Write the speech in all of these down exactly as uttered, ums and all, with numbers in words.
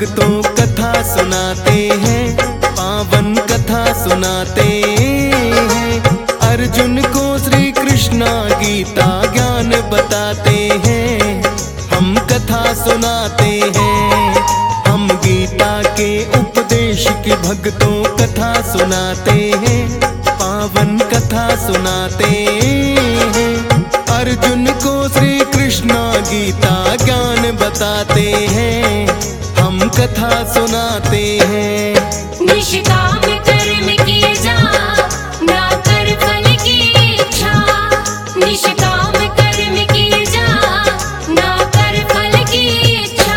भक्तों कथा सुनाते हैं, पावन कथा सुनाते हैं। अर्जुन को श्री कृष्ण गीता ज्ञान बताते हैं, हम कथा सुनाते हैं। हम गीता के उपदेश की भक्तों कथा सुनाते हैं, पावन कथा सुनाते हैं। अर्जुन को श्री कृष्ण गीता ज्ञान बताते हैं, हम कथा सुनाते हैं। निष्काम कर्म किए जा, ना कर फल की इच्छा। निष्काम कर्म किए जा, ना कर फल की इच्छा।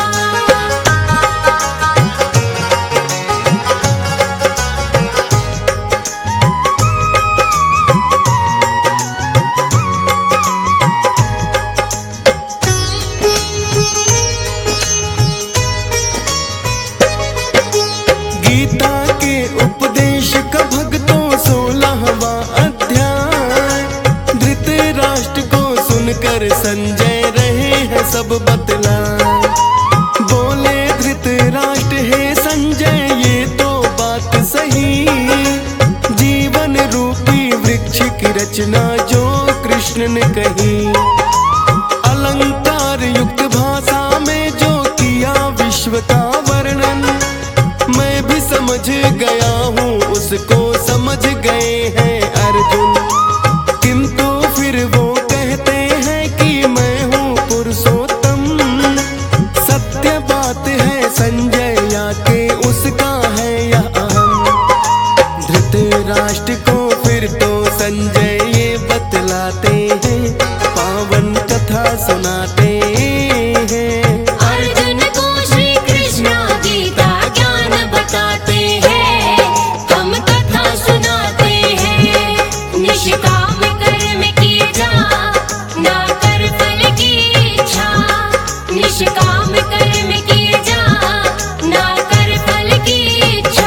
गीता के उपदेश का भक्तों सोलहवां अध्याय। धृतराष्ट्र को सुनकर संजय रहे हैं सब बतलाए। बोले धृतराष्ट्र हे संजय ये तो बात सही, जीवन रूपी वृक्ष की रचना जो कृष्ण ने कही। अलंकार युक्त भाषा में जो किया विश्व का वर्णन, मैं भी समझ गया हूँ उसको समझ गए हैं अर्जुन। किंतु फिर वो कहते हैं कि मैं हूँ पुरुषोत्तम। सत्य बात है संजय या के उसका है यह अहम। धृतराष्ट्र को फिर तो संजय ये बतलाते हैं, पावन कथा सुनाते हैं। अर्जुन को श्री कृष्ण गीता ज्ञान बताते हैं, हम कथा सुनाते हैं। निष्काम कर्म किए जा, ना कर फल की इच्छा। निष्काम कर्म किए जा, ना कर फल की इच्छा।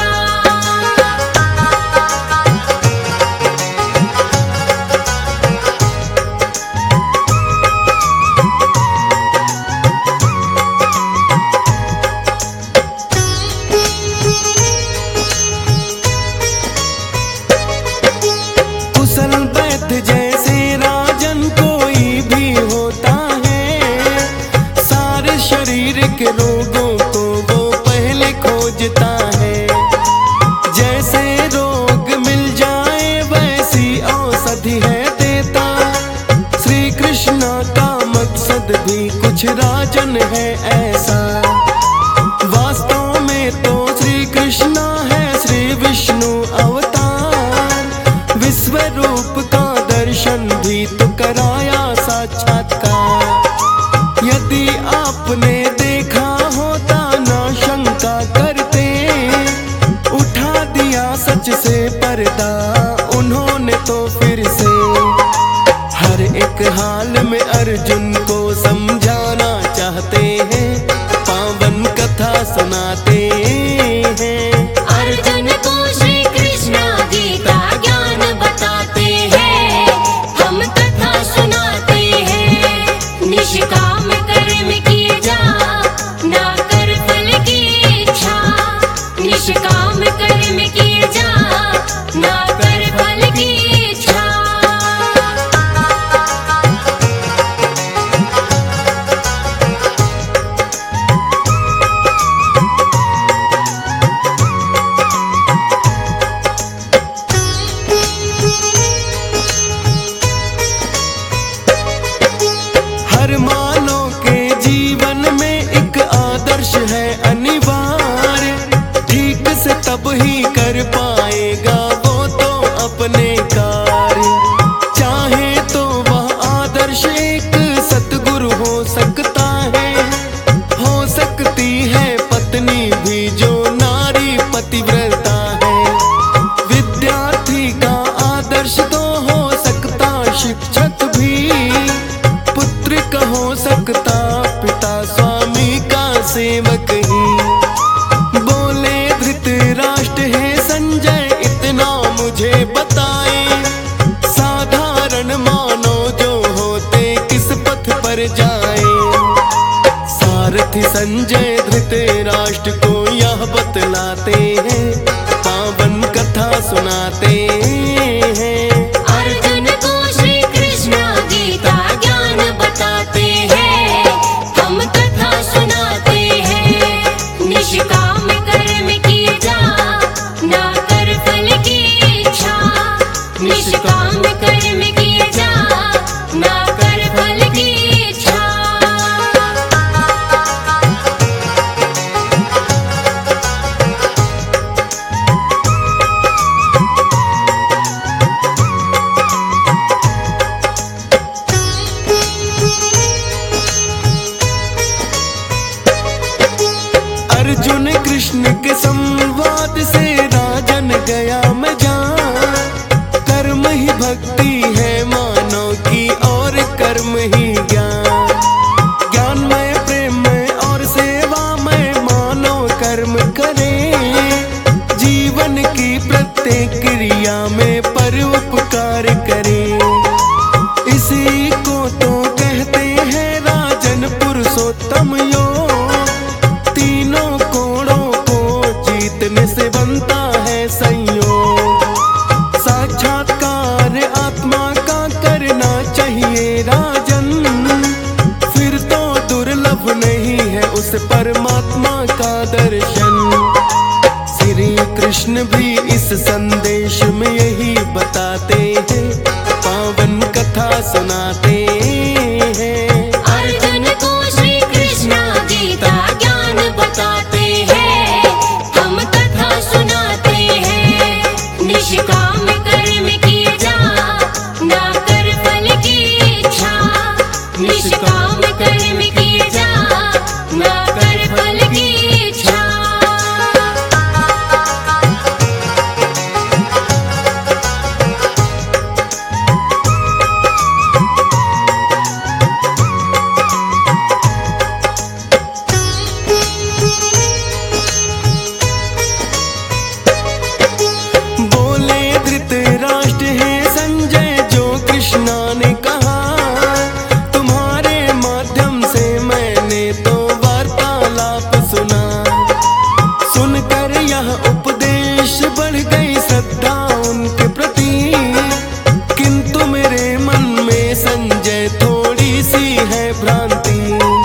कुशल वैद्य जैसे राजन कोई भी होता है, सारे शरीर के रोगों को वो पहले खोजता है। जैसे रोग मिल जाए वैसी औषधि है देता। श्री कृष्ण का मकसद भी कुछ राजन है ऐसा। वास्तव में तो श्री कृष्ण है श्री विष्णु अवतार। विश्व रूप का दर्शन भी तो कराया साक्षात्कार। यदि आपने देखा होता ना शंका करते, उठा दिया सच से पर्दा उन्होंने तो फिर से। हर एक हाल में अर्जुन को समझाना चाहते हैं, पावन कथा सुनाते हैं। अर्जुन को श्री कृष्ण गीता ज्ञान बताते हैं, हम कथा सुनाते हैं। निष्काम कर्म किए जा, ना कर फल की इच्छा। निष्काम कर्म किए जा, ना कर फल की इच्छा। हर मानव के जीवन में एक आदर्श है अनिवार्य। ठीक से तब ही कर पाएगा वो तो अपने कार्य। चाहे तो वह आदर्श एक सतगुरु हो सकता है, हो सकती है पत्नी भी जो नारी पतिव्रता है। विद्यार्थी का आदर्श तो हो सकता शिक्षक भी, पुत्र का हो सकता पिता स्वामी का सेवक ही। बोले धृतराष्ट्र हे संजय इतना मुझे बताए, साधारण मानव जो होते किस पथ पर जाए। सारथी संजय धृतराष्ट्र राष्ट्र को यह बतलाते हैं, पावन कथा सुनाते हैं। अर्जुन को श्री कृष्ण गीता ज्ञान बताते हैं, हम कथा सुनाते हैं। निष्काम कर्म किए जा, ना कर फल की इच्छा। निष्काम कर्म किए जा, ना कर फल की इच्छा। अर्जुन कृष्ण के संवाद से राजन गया मैं जान। कर्म ही भक्ति है मानव की और कर्म ही ज्ञान। ज्ञान में प्रेम में और सेवा में मानव कर्म करे। जीवन की प्रत्येक क्रिया में परोपकार करे। इसी को तो कहते हैं राजन पुरुषोत्तम योग। तीनों कोणों को जीतने से बनता है संयोग। साक्षात्कार आत्मा का करना चाहिए राजन। फिर तो दुर्लभ नहीं है उस परमात्मा का दर्शन। श्री कृष्ण भी इस संदेश में यही बताते हैं, पावन कथा सुनाते हैं। अर्जुन को श्री कृष्ण गीता ज्ञान बताते हैं, हम कथा सुनाते हैं। निष्काम कर्म किए जा, ना कर फल की इच्छा। निष्काम कर्म किए जा, ना कर फल की इच्छा। बोले धृतराष्ट्र है संजय जो कृष्णा ने कहा। तुम्हारे माध्यम से मैंने तो वार्तालाप सुना। सुनकर यह उपदेश बढ़ गई श्रद्धा उनके प्रति। किंतु मेरे मन में संजय थोड़ी सी है भ्रांति।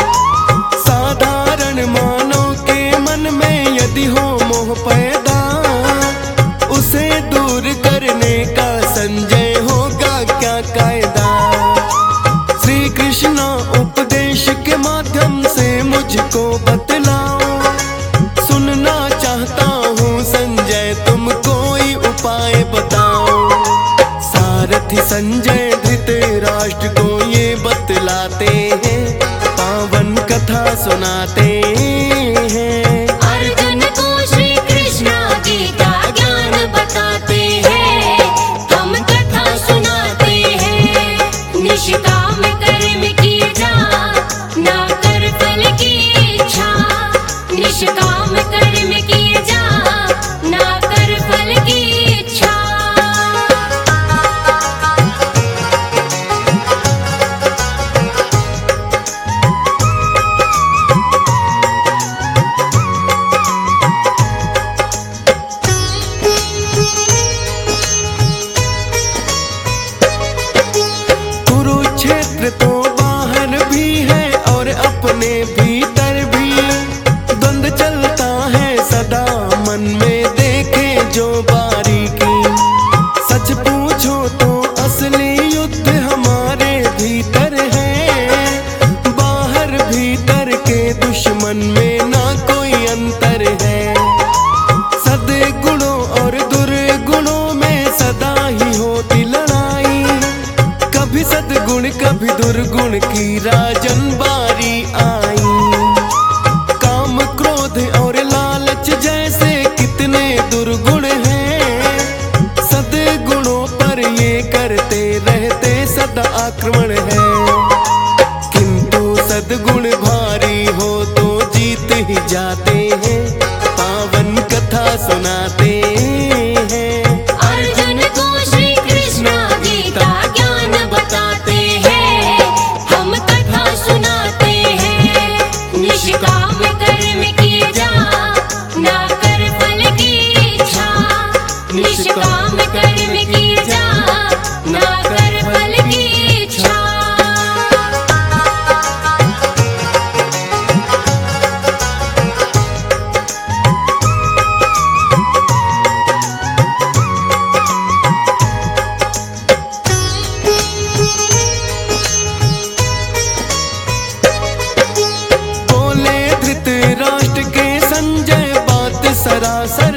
साधारण मानव के मन में यदि हो मोह पैदा, उसे दूर करने का संजय होगा क्या कायदा। श्री कृष्ण उपदेश के माध्यम से मुझको बतलाओ। सुनना चाहता हूँ संजय तुम कोई उपाय बताओ। सारथी संजय धृतराष्ट्र को ये बतलाते हैं, पावन कथा सुनाते हैं। अर्जुन को श्री कृष्ण गीता ज्ञान बताते हैं, हम कथा सुनाते हैं। निष्काम कर्म किए जा, ना कर फल की इच्छा। निष्काम कर्म किए जा, ना कर फल की इच्छा। कुरुक्षेत्र तो बाहर भी है और अपने भीतर भी। द्वंद चलता है सदा मन में देखे जो बारीकी। सच पूछो तो असली युद्ध हमारे भीतर है। बाहर भीतर के दुश्मन में ना कोई अंतर है। सद्गुणों और दुर्गुणों में सदा ही होती लड़ाई। कभी सद्गुण कभी दुर्गुण की राजन बारी आई। काम क्रोध और लालच जैसे कितने दुर्गुण हैं। सद्गुणों पर ये करते रहते सदा आक्रमण है। किंतु सद्गुण भारी हो तो जीत ही जाते हैं, पावन कथा सुनाते हैं। अर्जुन को श्री कृष्ण गीता ज्ञान बताते हैं, हम कथा सुनाते हैं। निष्काम कर्म किए जा,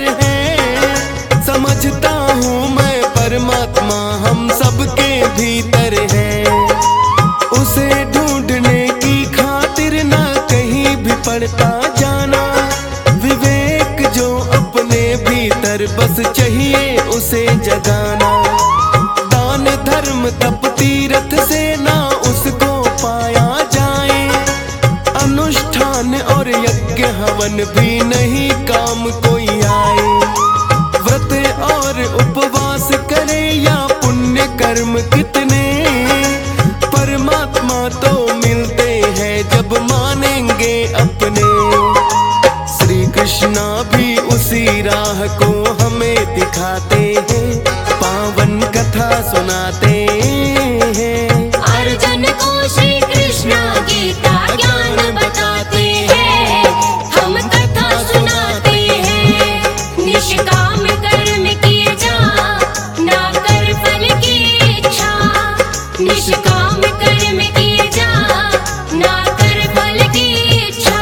है। समझता हूँ मैं परमात्मा हम सबके भीतर है। उसे ढूंढने की खातिर ना कहीं भी पड़ता जाना। विवेक जो अपने भीतर बस चाहिए उसे जगाना। दान धर्म तप तीरथ से ना उसको पाया जाए। अनुष्ठान और यज्ञ हवन भी नहीं काम कोई आए। व्रत और उपवास करे या पुण्य कर्म कितने, परमात्मा तो मिलते हैं जब मानेंगे अपने। श्री कृष्णा भी उसी राह को हमें दिखाते हैं, पावन कथा सुनाते हैं। अर्जुन को श्री कृष्ण गीता ज्ञान बताते हैं, हम कथा सुनाते हैं। निष्काम कर्म किए जा, ना कर फल की इच्छा। निष्काम कर्म किए जा, ना कर फल की इच्छा।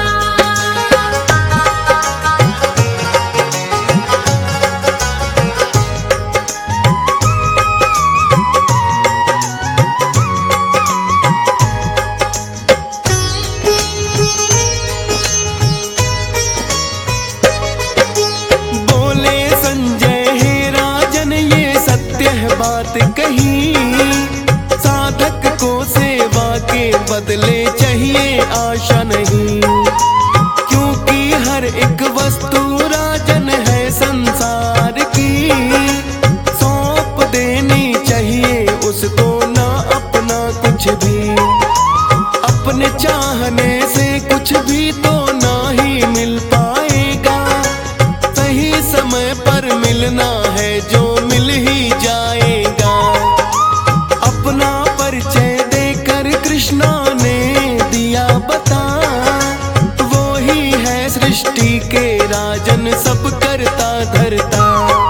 बोले संजय हे राजन ये सत्य है बात कही। साधक को सेवा के बदले चाहिए आशा नहीं। क्योंकि हर एक वस्तु राजन है संसार की। सौंप देनी चाहिए उसको ना अपना कुछ भी। अपने चाहने से कुछ भी तो ना ही मिल पाएगा। सही समय पर मिलना है जो मिल ही जाएगा। अपना परिचय देकर कृष्णा ने दिया बता। वो ही है सृष्टि के राजन सब करता धरता।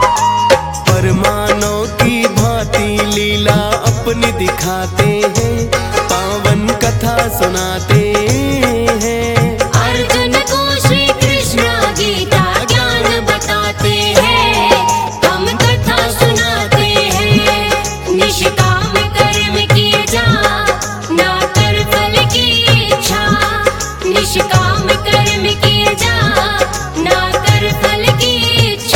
परमानव की भांति लीला अपनी दिखाते हैं, पावन कथा सुनाते हैं। अर्जुन को श्री कृष्ण गीता ज्ञान बताते हैं, हम कथा सुनाते हैं। निष्काम कर्म किए जा, ना कर फल की इच्छा। निष्काम कर्म किए जा, ना कर फल की इच्छा।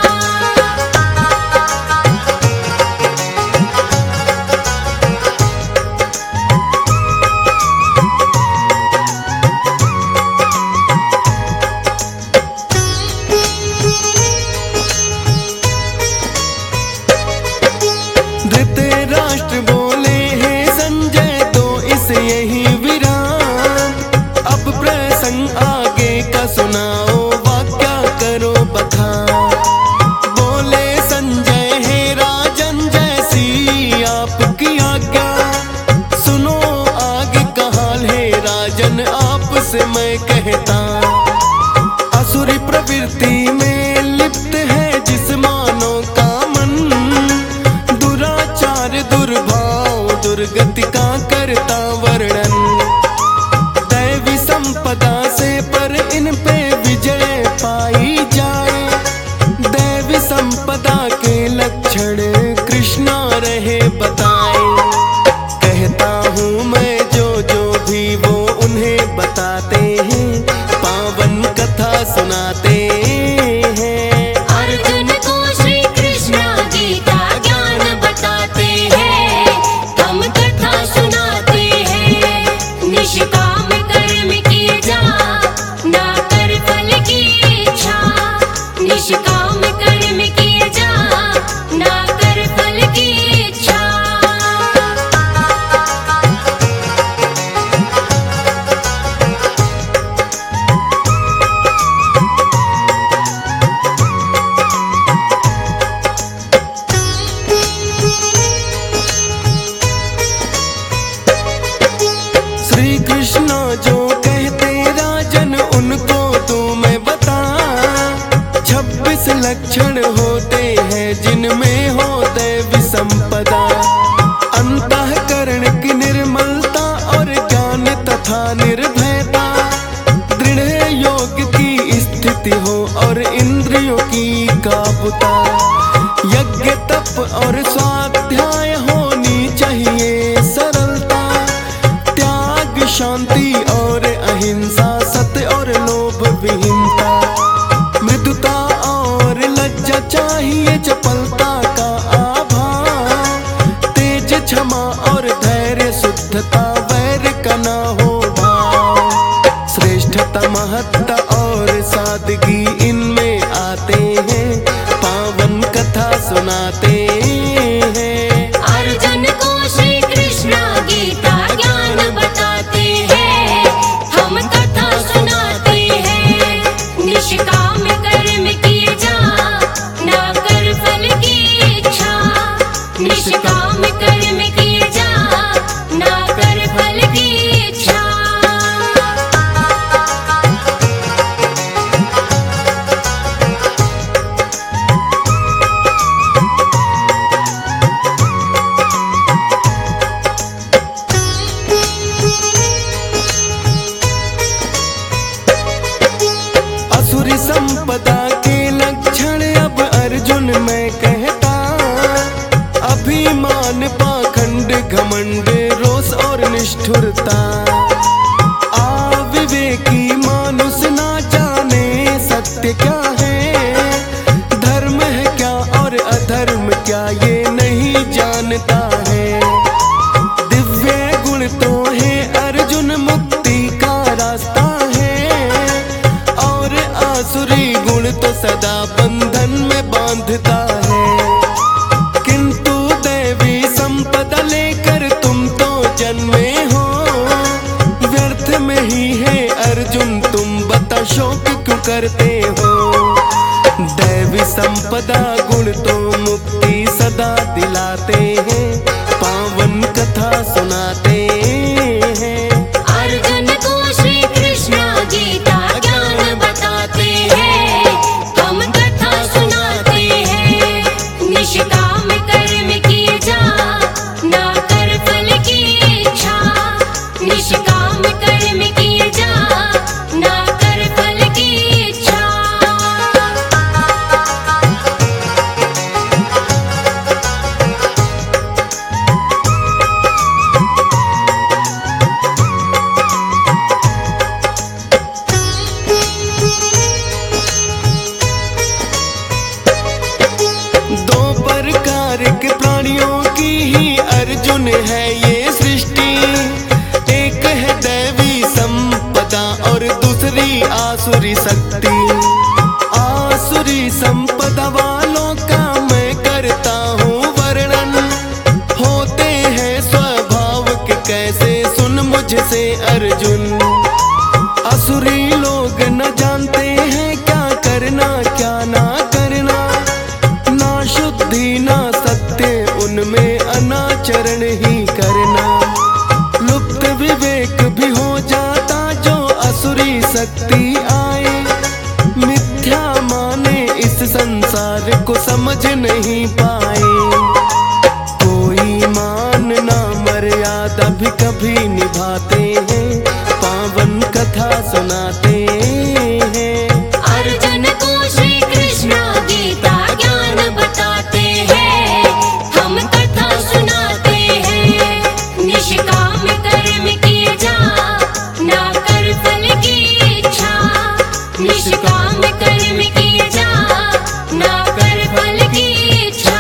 धृतराष्ट्र बोले हैं संजय तो इस यही विराम। अब प्रसंग आगे का सुनाओ वाक्या करो बखान। बोले संजय हे राजन जैसी आपकी आज्ञा। सुनो आगे का हाल है राजन आपसे मैं कहता। असुरी प्रवृत्ति में लिप्त है जिस मानव का मन। दुराचार दुर्भाव दुर्गति का करता वर्णन। दैवी संपदा से पर इन पे विजय पाई जाए। दैवी संपदा के लक्षण कृष्णा रहे बताए। कहता हूँ मैं जो जो भी वो उन्हें बताते हैं, पावन कथा सुनाते हैं। अर्जुन को श्री कृष्ण गीता ज्ञान बताते हैं, हम कथा सुनाते हैं। निष्काम कर्म किए जा, ना कर फल की इच्छा। निष्काम कर्म किए जा, ना कर फल की इच्छा। श्री कृष्ण जो कहते राजन उनको तू मैं बता। छब्बीस लक्षण होते हैं जिनमें हो दैवी संपदा। अंतःकरण की निर्मलता और ज्ञान तथा निर्भयता। दृढ़ योग की स्थिति हो और इंद्रियों की का बुता। यज्ञ तप और स्वाध्याय होनी चाहिए सरलता, त्याग शांति और अहिंसा, सत्य और लोभ विहीनता, मृदुता और लज्जा चाहिए, चपलता का आभाव, तेज क्षमा और धैर्य, शुद्धता वैर का ना हो भाव, श्रेष्ठता महत्ता और सादगी इनमें आते हैं, पावन कथा सुनाते हैं। अर्जुन को श्री कृष्ण गीता ज्ञान बताते हैं, हम कथा सुनाते हैं। निष्काम कर्म किए जा, ना कर फल की इच्छा, निष्काम कर्म किए जा, ना कर फल की इच्छा। असुरी संपदा के लक्षण अब अर्जुन मैं कहता, अभिमान पाखंड घमंड रोष और निष्ठुरता, अविवेकी मानुष ना जाने सत्य क्या है, धर्म है क्या और अधर्म क्या ये नहीं जानता है। दिव्य गुण तो है अर्जुन मुक्ति का रास्ता है, और आसुरी गुण तो सदा बंधन में बांधता है। किंतु दैवी संपदा लेकर तुम तो जन्मे हो, व्यर्थ में ही है अर्जुन तुम बता शोक क्यों करते हो। दैवी संपदा गुण तो मुक्ति सदा दिलाते हैं, पावन कथा सुनाते हैं। अर्जुन को श्री कृष्ण गीता ज्ञान बताते हैं, हम कथा सुनाते हैं। निष्काम कर्म किए जा, ना कर फल की इच्छा, निष्काम कर्म किए जा, ना कर फल की इच्छा। दो प्रकार के प्राणियों की ही अर्जुन है ये सृष्टि, एक है दैवी संपदा और दूसरी आसुरी शक्ति। आसुरी संपदा वालों का मैं करता हूँ वर्णन, होते हैं स्वभाव के कैसे सुन मुझसे अर्जुन। असुरी लोग न जानते हैं क्या करना क्या ना करना, ना शुद्धि ना सत्य उनमें अनाचरण ही करना। लुप्त विवेक भी हो जाता जो असुरी शक्ति आए, मिथ्या माने इस संसार को समझ नहीं पाए। कोई मान ना मर्यादा भी कभी निभाते हैं, पावन कथा सुनाते हैं। अर्जुन को श्री कृष्ण गीता ज्ञान बताते हैं, हम कथा सुनाते हैं। निष्काम कर्म किए जा, ना कर फल की इच्छा, निष्काम कर्म किए जा, ना कर फल की इच्छा।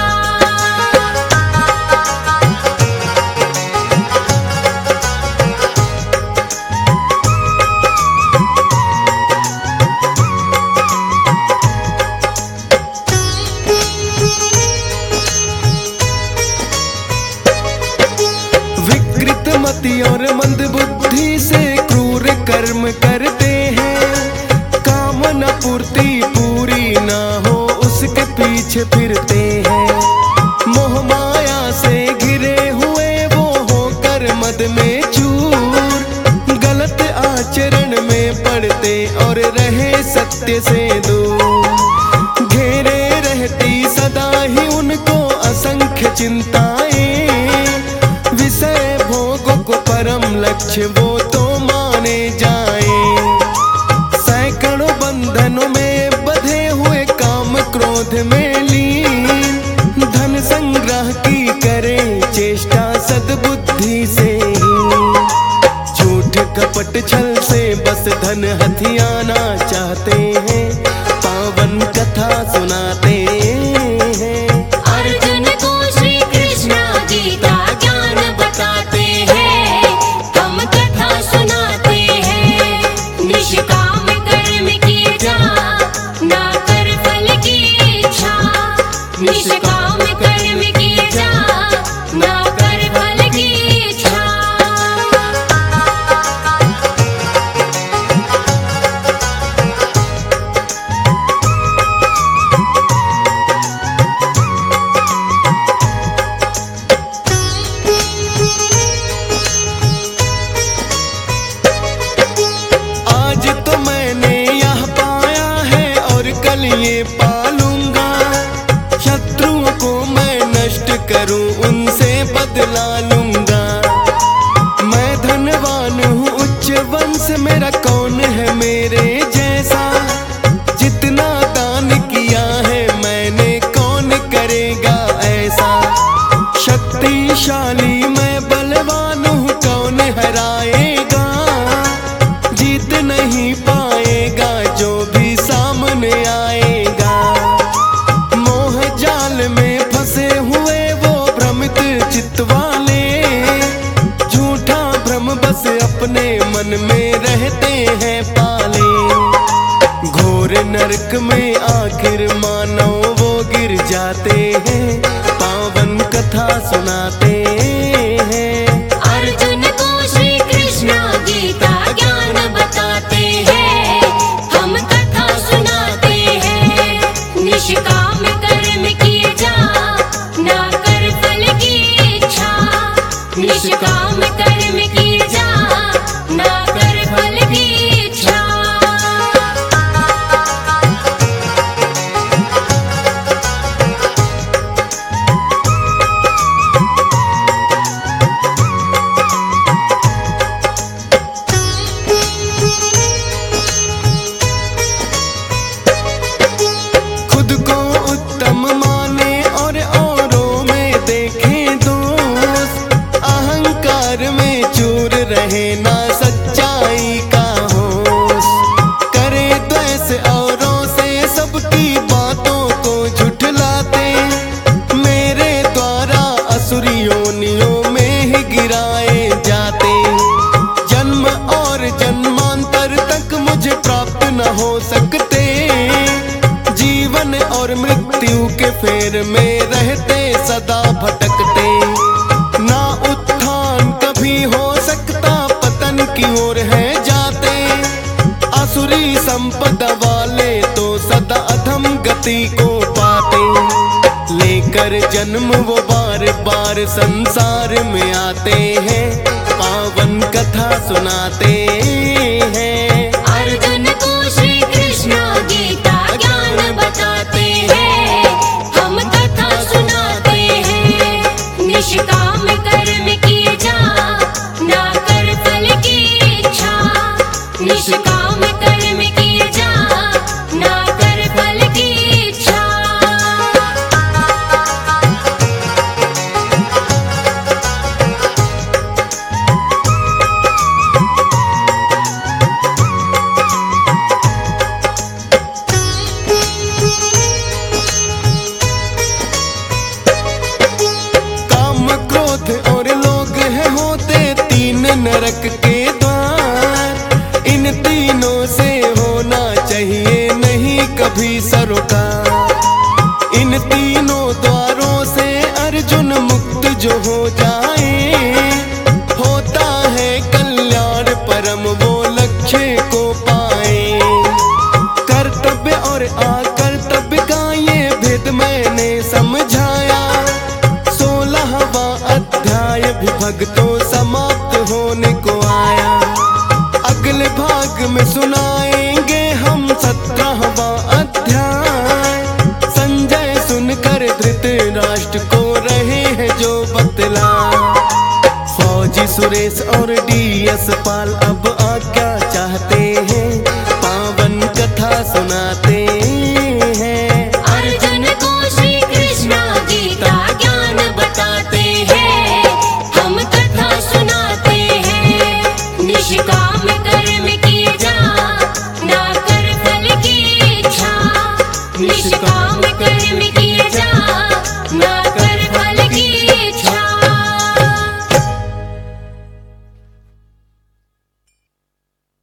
विकृत मति और मंद बुद्धि से क्रूर कर्म करते हैं, कामना पूर्ति पूरी ना हो उसके पीछे फिरते हैं। मोह माया से घिरे हुए वो होकर मद में चूर, गलत आचरण में पड़ते और रहे सत्य से दूर। घेरे रहती सदा ही उनको असंख्य चिंताएं, विषय भोगों को परम लक्ष्य वो तो माने जाए। सैकड़ों बंधनों में बंधे हुए काम क्रोध क्रोध में लीन, धन संग्रह की करे चेष्टा सद्बुद्धि से ही। झूठ कपट छल से बस धन हथियाना चाहते हैं, पावन कथा सुनाते हैं। अर्जुन को श्री कृष्ण गीता ज्ञान बताते हैं, हम कथा सुनाते हैं। निष्काम कर्म किए जा, ना कर फल की इच्छा। निष्काम कर्म किए जा, ना कर फल की इच्छा। आज तो मैंने यह पाया है और कल ये पालूंगा। शत्रुओं को मैं नष्ट करूं, उनसे बदला लूंगा। मैं धनवान हूँ, उच्च वंश मेरा, कौन है मेरे जैसा। जितना दान किया है मैंने, कौन करेगा ऐसा। शक्तिशाली मैं बलवान हूँ, कौन हराएगा। जीत नहीं पाएगा जो भी सामने आएगा। मोह जाल में फंसे हुए वो भ्रमित चित्त वाले, झूठा भ्रम बस अपने मन में रहते हैं पाले। घोर नरक में आखिर मानव वो गिर जाते हैं, पावन कथा सुनाते हैं। अर्जुन को श्री कृष्ण गीता ज्ञान बताते हैं, हम कथा सुनाते हैं। निष्काम कर्म किए जा, ना कर फल की इच्छा। निष्काम कर्म किए जा, ना कर फल की इच्छा। खुद को उत्तम माने और औरों में देखे दोष। अहंकार में चूर रहे ना सच्चाई का होश। करे द्वेष औरों से, सबकी बातों को झुठलाते। मेरे द्वारा असुरी योनियों में ही गिराए जाते। जन्म और जन्मांतर तक मुझे प्राप्त न हो सकते। जीवन और मृत्यु के फेर में रहते सदा भटकते। ना उत्थान कभी हो सकता, पतन की ओर है जाते। असुरी संपदा वाले तो सदा अधम गति को पाते। लेकर जन्म वो बार बार संसार में आते हैं, पावन कथा सुनाते हैं। अर्जुन को श्री कृष्ण गीता ज्ञान बताते हैं, हम कथा सुनाते हैं। निष्काम कर्म किए जा, ना कर फल की इच्छा। निष्काम कर्म किए जा, ना कर फल की इच्छा। काम क्रोध और लोग हैं होते तीन नरक के द्वार। इन तीनों से होना चाहिए नहीं कभी सरोकार। इन तीनों द्वारों से अर्जुन मुक्त जो हो जाए, होता है कल्याण परम वो लक्ष्य को पाए। कर्तव्य और अकर्तव्य का ये भेद मैंने समझाया। सोलहवां अध्याय भी भक्तों समाप्त होने को आया। अगले भाग में सुनाएंगे हम सत्रहवां अध्याय। संजय सुनकर धृतराष्ट्र को रहे हैं जो बतला। फौजी सुरेश और डी एस पाल अब